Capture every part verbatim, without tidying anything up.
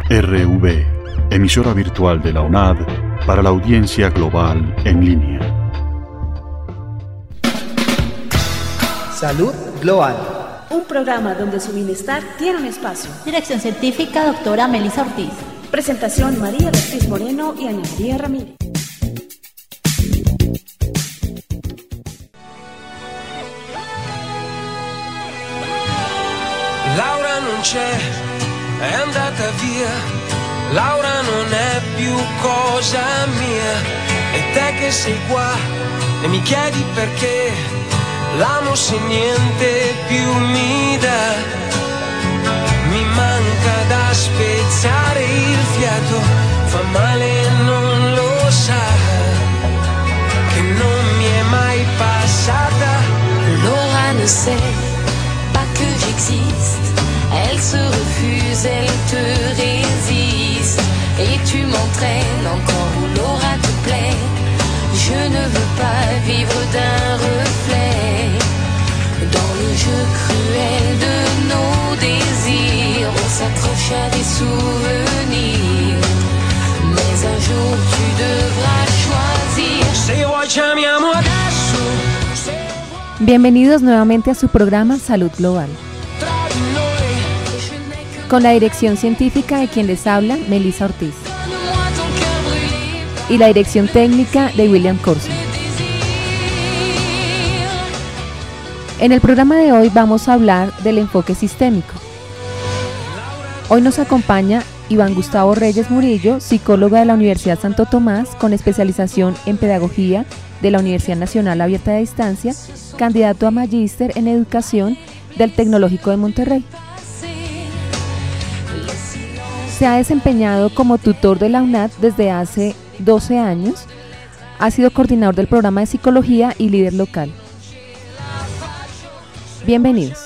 R V, emisora virtual de la UNAD para la audiencia global en línea. Salud Global. Un programa donde su bienestar tiene un espacio. Dirección científica, doctora Melissa Ortiz. Presentación, María Ortiz Moreno y Ana María Ramírez. Laura non c'è, è andata via. Laura non è più cosa mia. E te che sei qua e mi chiedi perché l'amo se niente più mi dà. Mi manca da spezzare il fiato, fa male non lo sa, che non mi è mai passata. Laura ne sait pas que j'existe, elle se refuse, elle te résiste, et tu m'entraînes encore où Laura te plaît. Je ne veux pas vivre d'un reflet, dans le jeu cruel de nos désirs, on s'accroche à des souvenirs, mais un jour tu devras choisir. Se vuoi chiamiamo adesso. Bienvenidos nuevamente a su programa Salud Global, con la dirección científica de quien les habla, Melissa Ortiz, y la dirección técnica de William Corso. En el programa de hoy vamos a hablar del enfoque sistémico. Hoy nos acompaña Iván Gustavo Reyes Murillo, psicólogo de la Universidad Santo Tomás, con especialización en pedagogía de la Universidad Nacional Abierta de Distancia, candidato a magíster en educación del Tecnológico de Monterrey. Se ha desempeñado como tutor de la UNAD desde hace doce años, ha sido coordinador del programa de psicología y líder local. Bienvenidos.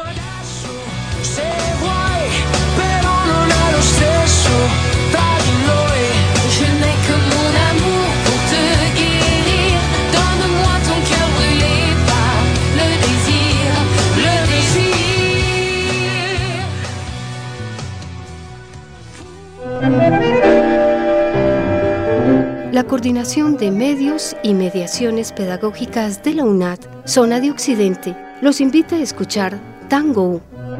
La Coordinación de Medios y Mediaciones Pedagógicas de la UNAD, Zona de Occidente, los invita a escuchar Tango U.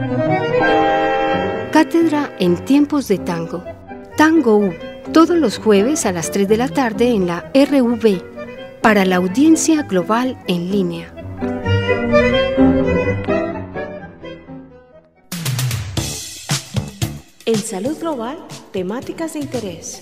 Cátedra en tiempos de tango. Tango U, todos los jueves a las tres de la tarde en la R V, para la audiencia global en línea. En Salud Global, temáticas de interés.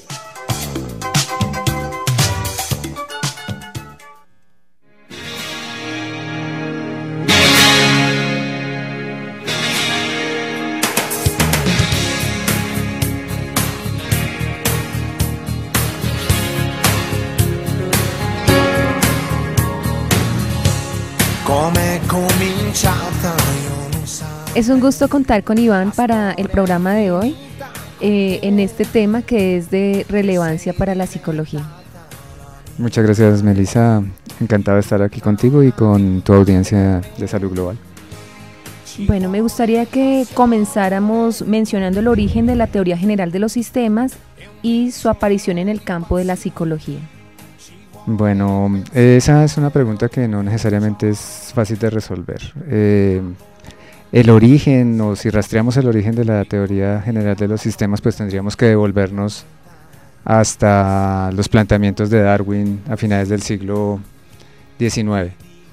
Es un gusto contar con Iván para el programa de hoy, eh, en este tema que es de relevancia para la psicología. Muchas gracias, Melissa. Encantado de estar aquí contigo y con tu audiencia de Salud Global. Bueno, me gustaría que comenzáramos mencionando el origen de la teoría general de los sistemas y su aparición en el campo de la psicología. Bueno, esa es una pregunta que no necesariamente es fácil de resolver. Eh, el origen, o si rastreamos el origen de la teoría general de los sistemas, pues tendríamos que devolvernos hasta los planteamientos de Darwin a finales del siglo diecinueve.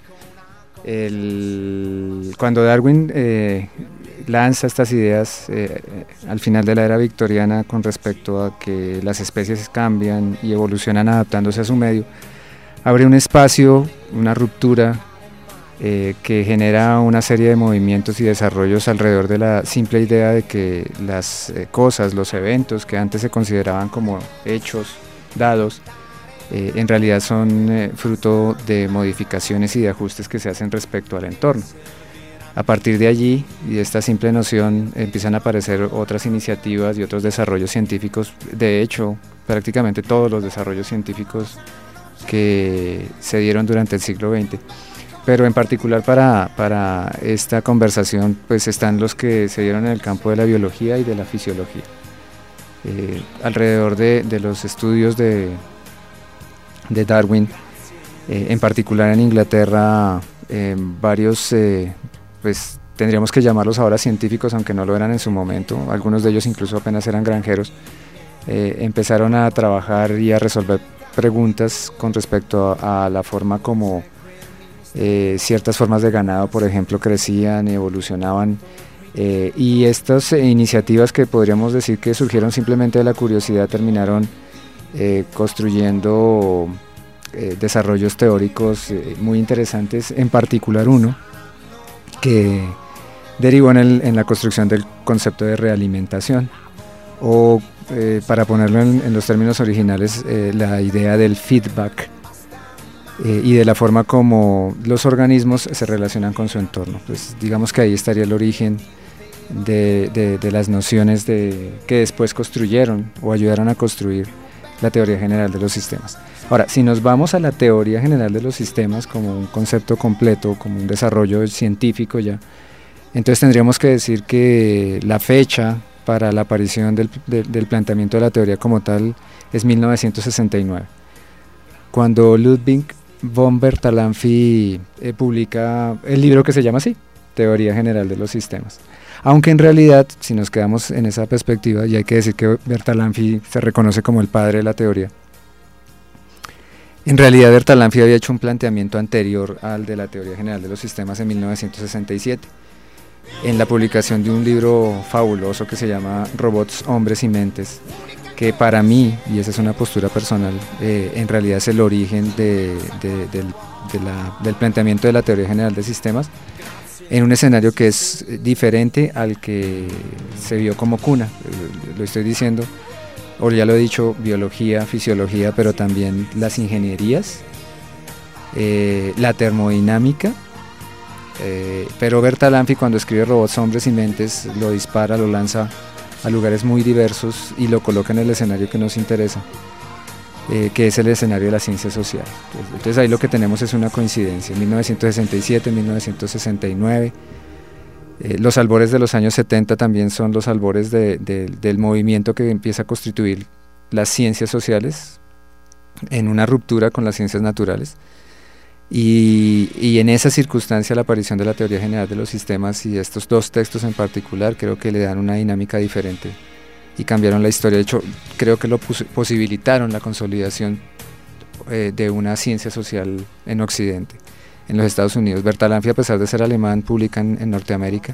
El, cuando Darwin eh, lanza estas ideas eh, al final de la era victoriana con respecto a que las especies cambian y evolucionan adaptándose a su medio, abre un espacio, una ruptura eh, que genera una serie de movimientos y desarrollos alrededor de la simple idea de que las eh, cosas, los eventos que antes se consideraban como hechos dados, eh, en realidad son eh, fruto de modificaciones y de ajustes que se hacen respecto al entorno. A partir de allí y de esta simple noción empiezan a aparecer otras iniciativas y otros desarrollos científicos. De hecho, prácticamente todos los desarrollos científicos que se dieron durante el siglo veinte. Pero en particular para, para esta conversación pues están los que se dieron en el campo de la biología y de la fisiología. eh, alrededor de, de los estudios de, de Darwin, eh, en particular en Inglaterra, eh, varios, eh, pues tendríamos que llamarlos ahora científicos, aunque no lo eran en su momento, algunos de ellos incluso apenas eran granjeros, eh, empezaron a trabajar y a resolver preguntas con respecto a, a la forma como eh, ciertas formas de ganado, por ejemplo, crecían y evolucionaban, eh, y estas eh, iniciativas que podríamos decir que surgieron simplemente de la curiosidad terminaron eh, construyendo eh, desarrollos teóricos eh, muy interesantes, en particular uno que derivó en, el, en la construcción del concepto de realimentación, o eh, para ponerlo en, en los términos originales, eh, la idea del feedback eh, y de la forma como los organismos se relacionan con su entorno. Pues digamos que ahí estaría el origen de, de, de las nociones de, que después construyeron o ayudaron a construir la teoría general de los sistemas. Ahora, si nos vamos a la teoría general de los sistemas como un concepto completo, como un desarrollo científico ya, entonces tendríamos que decir que la fecha para la aparición del, de, del planteamiento de la teoría como tal es mil novecientos sesenta y nueve, cuando Ludwig von Bertalanffy eh, publica el libro que se llama así, Teoría General de los Sistemas. Aunque en realidad, si nos quedamos en esa perspectiva, y hay que decir que Bertalanffy se reconoce como el padre de la teoría, en realidad Bertalanffy había hecho un planteamiento anterior al de la Teoría General de los Sistemas en mil novecientos sesenta y siete, en la publicación de un libro fabuloso que se llama Robots, Hombres y Mentes, que para mí, y esa es una postura personal, eh, en realidad es el origen de, de, del, de la, del planteamiento de la Teoría General de Sistemas, en un escenario que es diferente al que se vio como cuna. Eh, lo estoy diciendo, o ya lo he dicho, biología, fisiología, pero también las ingenierías, eh, la termodinámica, eh, pero Bertalanffy, cuando escribe Robots, Hombres y Mentes, lo dispara, lo lanza a lugares muy diversos y lo coloca en el escenario que nos interesa, eh, que es el escenario de la ciencia social. Entonces ahí lo que tenemos es una coincidencia, mil novecientos sesenta y siete, mil novecientos sesenta y nueve, eh, los albores de los años setenta también son los albores de, de, del movimiento que empieza a constituir las ciencias sociales en una ruptura con las ciencias naturales, y, y en esa circunstancia la aparición de la Teoría General de los Sistemas y estos dos textos en particular creo que le dan una dinámica diferente y cambiaron la historia. De hecho, creo que lo pos posibilitaron la consolidación eh, de una ciencia social en Occidente, en los Estados Unidos. Bertalanffy, a pesar de ser alemán, publica en, en Norteamérica,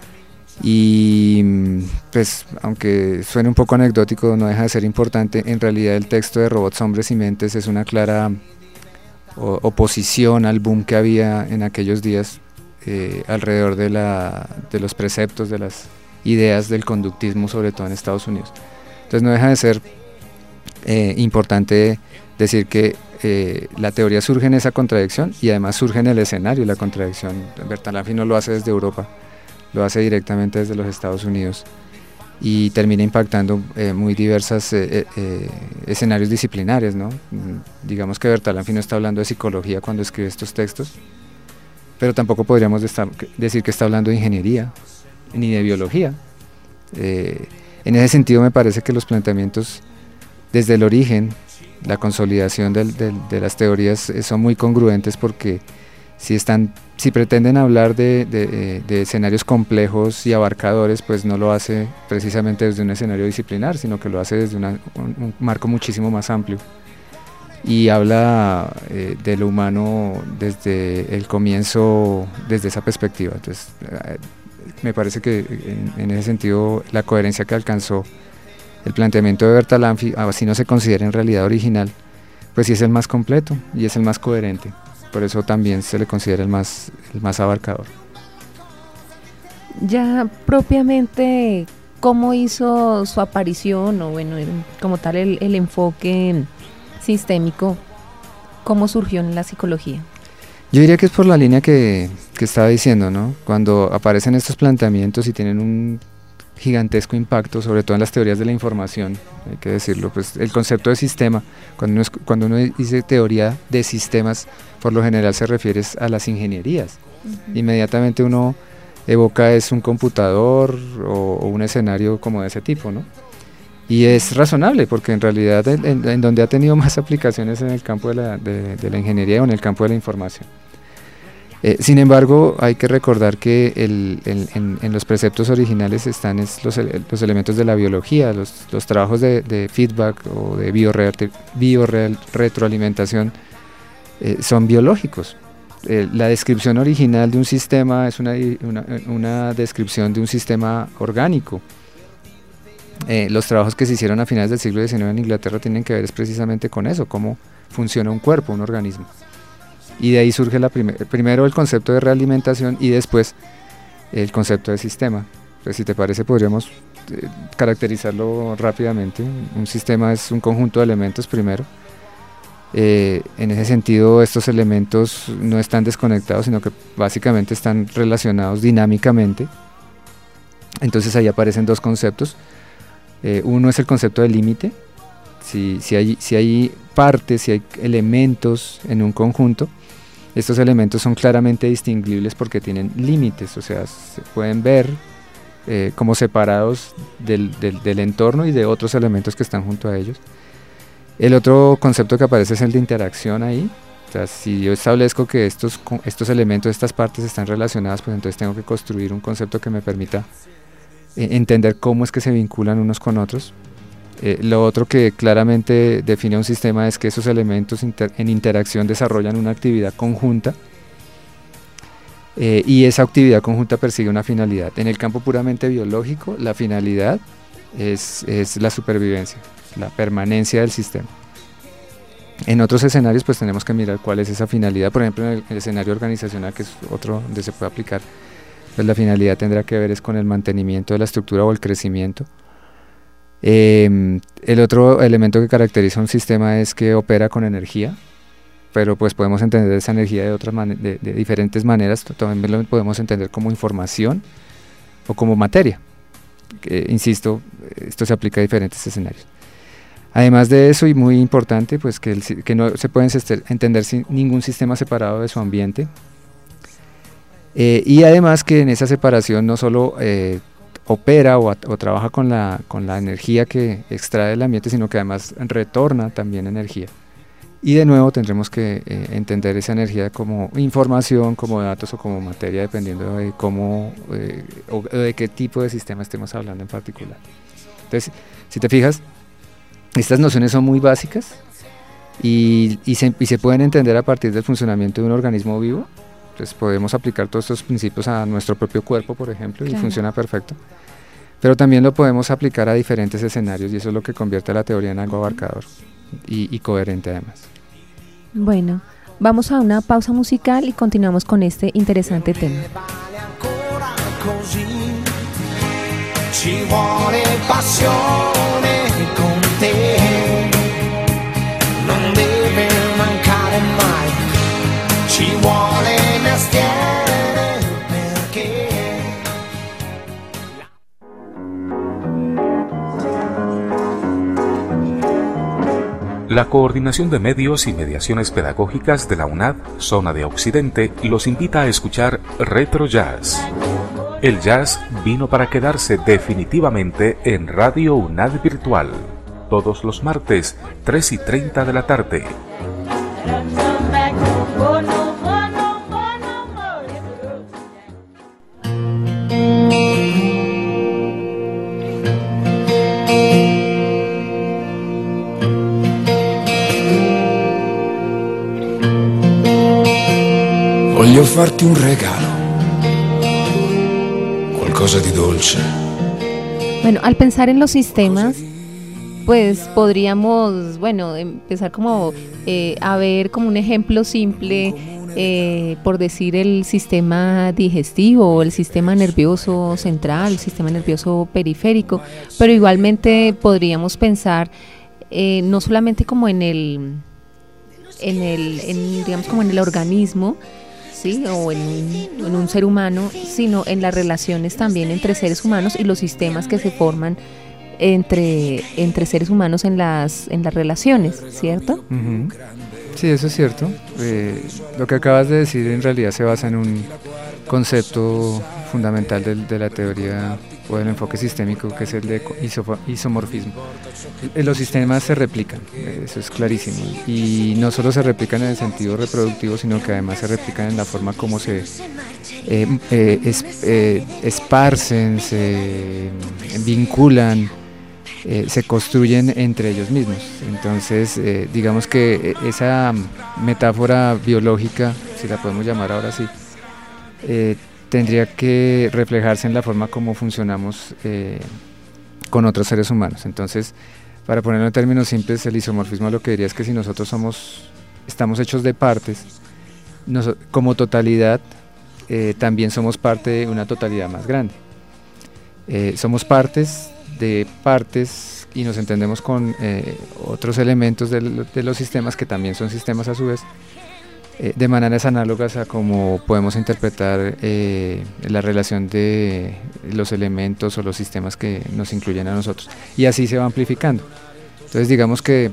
y pues aunque suene un poco anecdótico, no deja de ser importante. En realidad el texto de Robots, Hombres y Mentes es una clara o, oposición al boom que había en aquellos días eh, alrededor de, la, de los preceptos, de las ideas del conductismo, sobre todo en Estados Unidos. Entonces no deja de ser eh, importante decir que eh, la teoría surge en esa contradicción, y además surge en el escenario la contradicción. Bertalanffy no lo hace desde Europa, lo hace directamente desde los Estados Unidos, y termina impactando eh, muy diversos eh, eh, escenarios disciplinares, ¿no? Digamos que Bertalanffy no está hablando de psicología cuando escribe estos textos, pero tampoco podríamos estar, decir que está hablando de ingeniería ni de biología. Eh, en ese sentido me parece que los planteamientos desde el origen, la consolidación del, del, de las teorías eh, son muy congruentes, porque si, están, si pretenden hablar de, de, de escenarios complejos y abarcadores, pues no lo hace precisamente desde un escenario disciplinar, sino que lo hace desde una, un, un marco muchísimo más amplio, y habla eh, de lo humano desde el comienzo, desde esa perspectiva. Entonces eh, me parece que en, en ese sentido la coherencia que alcanzó el planteamiento de Bertalanffy, así no se considera en realidad original, pues sí es el más completo y es el más coherente. Por eso también se le considera el más, el más abarcador. Ya propiamente, ¿cómo hizo su aparición, o bueno, el, como tal el, el enfoque sistémico, cómo surgió en la psicología? Yo diría que es por la línea que, que estaba diciendo, ¿no? Cuando aparecen estos planteamientos y tienen un gigantesco impacto, sobre todo en las teorías de la información, hay que decirlo, pues el concepto de sistema, cuando uno, es, cuando uno dice teoría de sistemas, por lo general se refiere a las ingenierías. Uh-huh. Inmediatamente uno evoca es un computador o, o un escenario como de ese tipo, ¿no? Y es razonable, porque en realidad en, en, en donde ha tenido más aplicaciones en el campo de la, de, de la ingeniería o en el campo de la información. Eh, sin embargo, hay que recordar que el, el, en, en los preceptos originales están es los, los elementos de la biología, los, los trabajos de, de feedback o de biorretroalimentación eh, son biológicos. Eh, la descripción original de un sistema es una, una, una descripción de un sistema orgánico. Eh, los trabajos que se hicieron a finales del siglo diecinueve en Inglaterra tienen que ver es precisamente con eso, cómo funciona un cuerpo, un organismo. Y de ahí surge la primer, primero el concepto de realimentación y después el concepto de sistema. Pues si te parece podríamos eh, caracterizarlo rápidamente. Un sistema es un conjunto de elementos primero. Eh, en ese sentido estos elementos no están desconectados, sino que básicamente están relacionados dinámicamente. Entonces ahí aparecen dos conceptos. Eh, uno es el concepto de límite. Si, si, hay, si hay partes, si hay elementos en un conjunto, estos elementos son claramente distinguibles porque tienen límites, o sea, se pueden ver eh, como separados del, del, del entorno y de otros elementos que están junto a ellos. El otro concepto que aparece es el de interacción ahí. O sea, si yo establezco que estos, estos elementos, estas partes están relacionadas, pues entonces tengo que construir un concepto que me permita eh, entender cómo es que se vinculan unos con otros. Eh, lo otro que claramente define un sistema es que esos elementos inter en interacción desarrollan una actividad conjunta eh, y esa actividad conjunta persigue una finalidad. En el campo puramente biológico, la finalidad es, es la supervivencia, la permanencia del sistema. En otros escenarios pues tenemos que mirar cuál es esa finalidad. Por ejemplo, en el, el escenario organizacional, que es otro donde se puede aplicar, pues la finalidad tendrá que ver es con el mantenimiento de la estructura o el crecimiento. Eh, el otro elemento que caracteriza un sistema es que opera con energía, pero pues podemos entender esa energía de, otras man de, de diferentes maneras. También lo podemos entender como información o como materia. Eh, insisto, esto se aplica a diferentes escenarios. Además de eso, y muy importante, pues que, el, que no se puede entender sin ningún sistema separado de su ambiente. Eh, y además que en esa separación no solo eh, opera o, o trabaja con la, con la energía que extrae del ambiente, sino que además retorna también energía. Y de nuevo tendremos que eh, entender esa energía como información, como datos o como materia, dependiendo de cómo eh, o de qué tipo de sistema estemos hablando en particular. Entonces, si te fijas, estas nociones son muy básicas y, y, se, y se pueden entender a partir del funcionamiento de un organismo vivo. Entonces podemos aplicar todos estos principios a nuestro propio cuerpo, por ejemplo, claro, y funciona perfecto. Pero también lo podemos aplicar a diferentes escenarios y eso es lo que convierte a la teoría en algo abarcador y, y coherente además. Bueno, vamos a una pausa musical y continuamos con este interesante tema. Ci vuole passione con te, non deve mancare mai, ci vuole mestiere perché. La Coordinación de Medios y Mediaciones Pedagógicas de la UNAD, Zona de Occidente, los invita a escuchar Retro Jazz. El jazz vino para quedarse definitivamente en Radio UNAD Virtual, todos los martes, tres y treinta de la tarde. Voglio farti un regalo, qualcosa di dolce. Bueno, al pensar en los sistemas, pues podríamos, bueno, empezar como eh, a ver como un ejemplo simple, eh, por decir el sistema digestivo, el sistema nervioso central, el sistema nervioso periférico, pero igualmente podríamos pensar eh, no solamente como en el, en el, en, digamos como en el organismo, ¿sí? O en un, en un ser humano, sino en las relaciones también entre seres humanos y los sistemas que se forman entre, entre seres humanos en las, en las relaciones, ¿cierto? Uh-huh. Sí, eso es cierto. Eh, lo que acabas de decir en realidad se basa en un concepto fundamental de, de la teoría o del enfoque sistémico, que es el de isomorfismo. Los sistemas se replican, eso es clarísimo, y no solo se replican en el sentido reproductivo, sino que además se replican en la forma como se eh, eh, es, eh, esparcen, se vinculan, eh, se construyen entre ellos mismos. Entonces, eh, digamos que esa metáfora biológica, si la podemos llamar ahora así, eh, tendría que reflejarse en la forma como funcionamos eh, con otros seres humanos. Entonces, para ponerlo en términos simples, el isomorfismo lo que diría es que si nosotros somos, estamos hechos de partes, nos, como totalidad, eh, también somos parte de una totalidad más grande. Eh, somos partes de partes y nos entendemos con eh, otros elementos de, de los sistemas que también son sistemas a su vez, de maneras análogas a cómo podemos interpretar eh, la relación de los elementos o los sistemas que nos incluyen a nosotros, y así se va amplificando. Entonces digamos que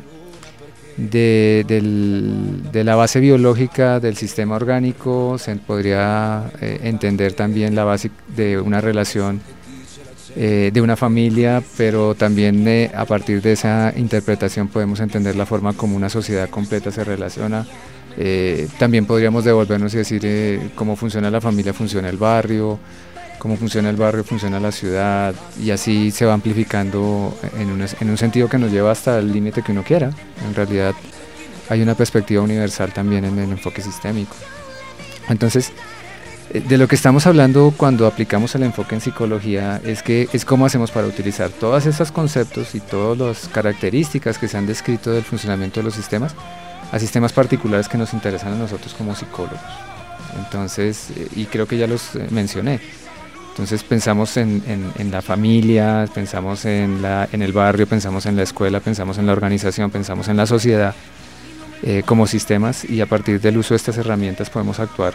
de, del, de la base biológica del sistema orgánico se podría eh, entender también la base de una relación eh, de una familia, pero también eh, a partir de esa interpretación podemos entender la forma como una sociedad completa se relaciona. Eh, también podríamos devolvernos y decir eh, cómo funciona la familia, funciona el barrio, cómo funciona el barrio, funciona la ciudad, y así se va amplificando en un, en un sentido que nos lleva hasta el límite que uno quiera. En realidad hay una perspectiva universal también en el enfoque sistémico. Entonces, eh, de lo que estamos hablando cuando aplicamos el enfoque en psicología es que es cómo hacemos para utilizar todos esos conceptos y todas las características que se han descrito del funcionamiento de los sistemas a sistemas particulares que nos interesan a nosotros como psicólogos. Entonces, eh, y creo que ya los eh, mencioné. Entonces pensamos en, en, en la familia, pensamos en, la, en el barrio, pensamos en la escuela, pensamos en la organización, pensamos en la sociedad eh, como sistemas, y a partir del uso de estas herramientas podemos actuar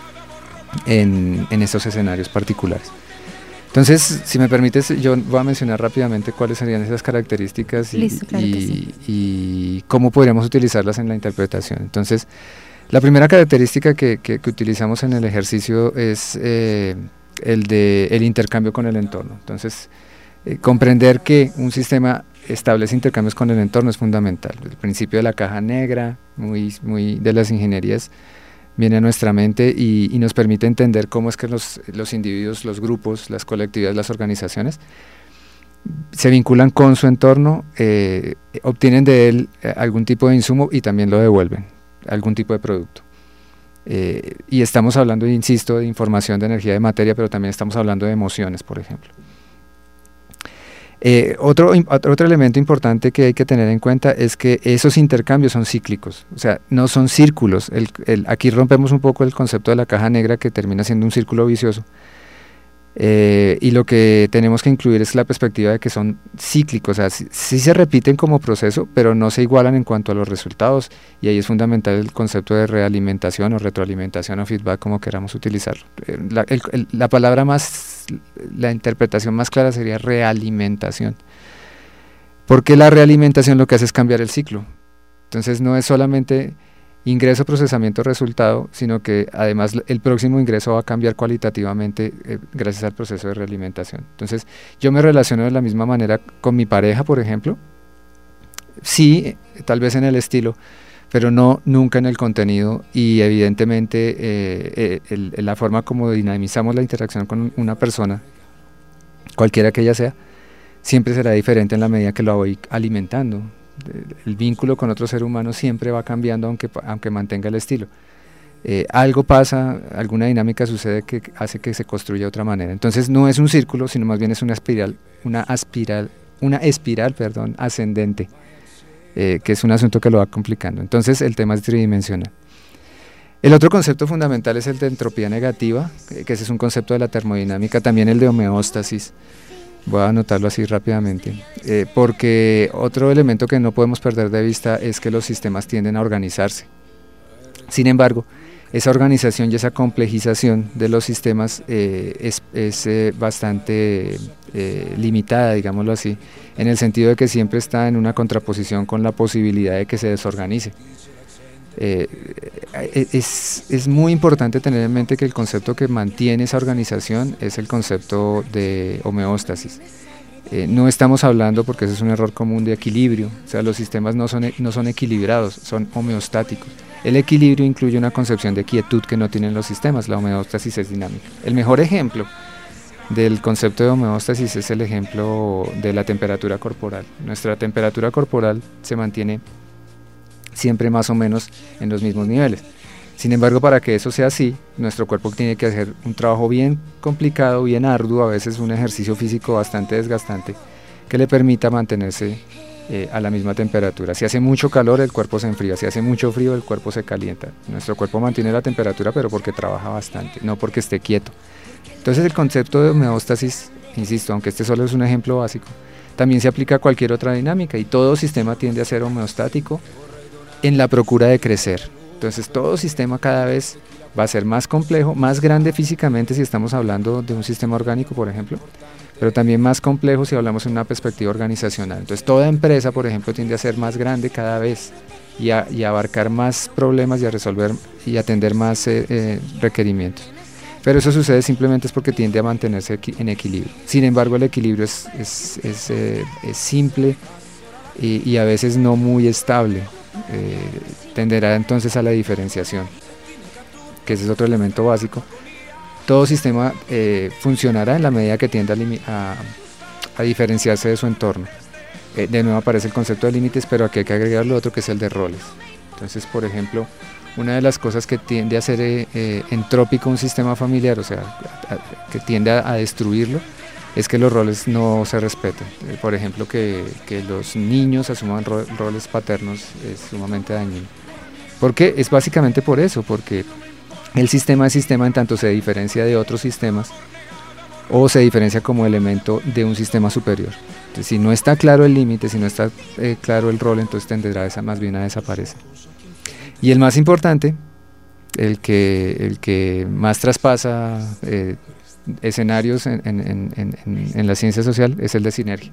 en, en estos escenarios particulares. Entonces, si me permites, yo voy a mencionar rápidamente cuáles serían esas características y, Listo, claro y, que sí. y cómo podríamos utilizarlas en la interpretación. Entonces, la primera característica que, que, que utilizamos en el ejercicio es eh, el de el intercambio con el entorno. Entonces, eh, comprender que un sistema establece intercambios con el entorno es fundamental. El principio de la caja negra, muy, muy de las ingenierías, viene a nuestra mente y, y nos permite entender cómo es que los, los individuos, los grupos, las colectividades, las organizaciones se vinculan con su entorno, eh, obtienen de él eh, algún tipo de insumo y también lo devuelven, algún tipo de producto. Eh, y estamos hablando, insisto, de información, de energía, de materia, pero también estamos hablando de emociones, por ejemplo. Eh, otro, otro elemento importante que hay que tener en cuenta es que esos intercambios son cíclicos, o sea, no son círculos. El, el, aquí rompemos un poco el concepto de la caja negra, que termina siendo un círculo vicioso, eh, y lo que tenemos que incluir es la perspectiva de que son cíclicos, o sea, sí, sí se repiten como proceso, pero no se igualan en cuanto a los resultados, y ahí es fundamental el concepto de realimentación o retroalimentación o feedback, como queramos utilizarlo. La, el, el, la palabra más, la interpretación más clara sería realimentación, porque la realimentación lo que hace es cambiar el ciclo. Entonces no es solamente ingreso, procesamiento, resultado, sino que además el próximo ingreso va a cambiar cualitativamente eh, gracias al proceso de realimentación. Entonces yo me relaciono de la misma manera con mi pareja, por ejemplo, sí, tal vez en el estilo, pero no nunca en el contenido, y evidentemente eh, eh, el, la forma como dinamizamos la interacción con una persona, cualquiera que ella sea, siempre será diferente en la medida que lo voy alimentando. El vínculo con otro ser humano siempre va cambiando, aunque, aunque mantenga el estilo. Eh, algo pasa, alguna dinámica sucede que hace que se construya de otra manera. Entonces no es un círculo, sino más bien es una espiral, una espiral, una espiral, perdón, ascendente, eh, que es un asunto que lo va complicando. Entonces el tema es tridimensional. El otro concepto fundamental es el de entropía negativa, que ese es un concepto de la termodinámica, también el de homeostasis. Voy a anotarlo así rápidamente, eh, porque otro elemento que no podemos perder de vista es que los sistemas tienden a organizarse. Sin embargo, esa organización y esa complejización de los sistemas eh, es, es eh, bastante eh, limitada, digámoslo así, en el sentido de que siempre está en una contraposición con la posibilidad de que se desorganice. Eh, es, es muy importante tener en mente que el concepto que mantiene esa organización es el concepto de homeostasis. Eh, no estamos hablando, porque ese es un error común, de equilibrio, o sea, los sistemas no son, no son equilibrados, son homeostáticos. El equilibrio incluye una concepción de quietud que no tienen los sistemas, la homeostasis es dinámica. El mejor ejemplo del concepto de homeostasis es el ejemplo de la temperatura corporal. Nuestra temperatura corporal se mantiene siempre más o menos en los mismos niveles. Sin embargo, para que eso sea así, nuestro cuerpo tiene que hacer un trabajo bien complicado, bien arduo, a veces un ejercicio físico bastante desgastante, que le permita mantenerse eh, a la misma temperatura. Si hace mucho calor, el cuerpo se enfría; si hace mucho frío, el cuerpo se calienta. Nuestro cuerpo mantiene la temperatura, pero porque trabaja bastante, no porque esté quieto. Entonces el concepto de homeostasis, insisto, aunque este solo es un ejemplo básico, también se aplica a cualquier otra dinámica, y todo sistema tiende a ser homeostático en la procura de crecer. Entonces todo sistema cada vez va a ser más complejo, más grande físicamente si estamos hablando de un sistema orgánico, por ejemplo, pero también más complejo si hablamos en una perspectiva organizacional. Entonces toda empresa, por ejemplo, tiende a ser más grande cada vez y a, y a abarcar más problemas y a resolver y atender más eh, eh, requerimientos. Pero eso sucede simplemente es porque tiende a mantenerse en equilibrio. Sin embargo, el equilibrio es, es, es, eh, es simple y, y a veces no muy estable. Eh, tenderá entonces a la diferenciación, que ese es otro elemento básico. Todo sistema eh, funcionará en la medida que tienda a, a, a diferenciarse de su entorno. Eh, de nuevo aparece el concepto de límites, pero aquí hay que agregar lo otro, que es el de roles. Entonces, por ejemplo, una de las cosas que tiende a ser eh, eh, entrópico un sistema familiar, o sea, a, a, que tiende a, a destruirlo, es que los roles no se respeten. Eh, por ejemplo, que, que los niños asuman ro roles paternos es sumamente dañino. ¿Por qué? Es básicamente por eso, porque el sistema es sistema en tanto se diferencia de otros sistemas o se diferencia como elemento de un sistema superior. Entonces, si no está claro el límite, si no está eh, claro el rol, entonces tenderá esa más bien a desaparecer. Y el más importante, el que, el que más traspasa eh, escenarios en, en, en, en, en la ciencia social, es el de sinergia.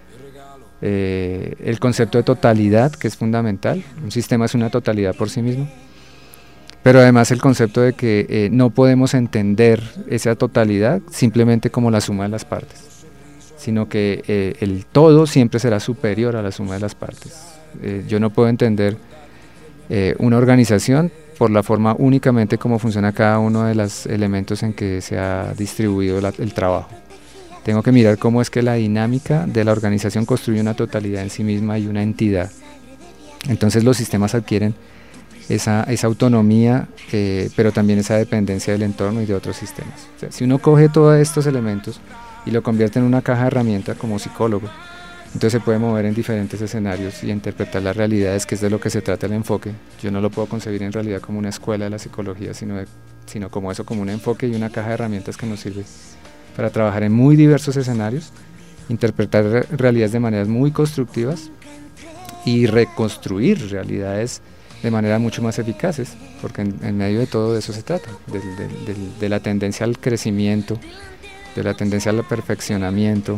Eh, el concepto de totalidad, que es fundamental. Un sistema es una totalidad por sí mismo, pero además el concepto de que eh, no podemos entender esa totalidad simplemente como la suma de las partes, sino que eh, el todo siempre será superior a la suma de las partes. Eh, yo no puedo entender eh, una organización por la forma únicamente como funciona cada uno de los elementos en que se ha distribuido la, el trabajo. Tengo que mirar cómo es que la dinámica de la organización construye una totalidad en sí misma y una entidad. Entonces los sistemas adquieren esa, esa autonomía, eh, pero también esa dependencia del entorno y de otros sistemas. O sea, si uno coge todos estos elementos y lo convierte en una caja de herramientas como psicólogo, entonces se puede mover en diferentes escenarios y interpretar las realidades, que es de lo que se trata el enfoque. Yo no lo puedo concebir en realidad como una escuela de la psicología, sino, de, sino como eso, como un enfoque y una caja de herramientas que nos sirve para trabajar en muy diversos escenarios, interpretar re realidades de maneras muy constructivas y reconstruir realidades de manera mucho más eficaces, porque en, en medio de todo eso se trata, de, de, de, de la tendencia al crecimiento, de la tendencia al perfeccionamiento,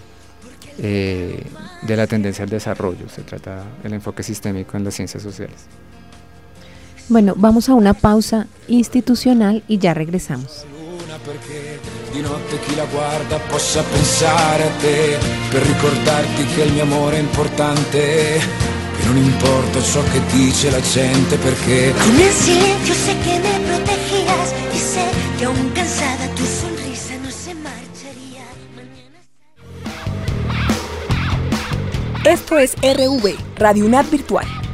eh, de la tendencia al desarrollo. Se trata el enfoque sistémico en las ciencias sociales. Bueno, vamos a una pausa institucional y ya regresamos. Perché di notte chi la guarda possa pensare a te, per ricordarti che il mio amore è importante, che non importa ciò che dice la gente, perché con el silencio sé que me protegías y sé que aún cansada tu sonrisa no se marcharía. Esto es R V, Radio UNAD Virtual.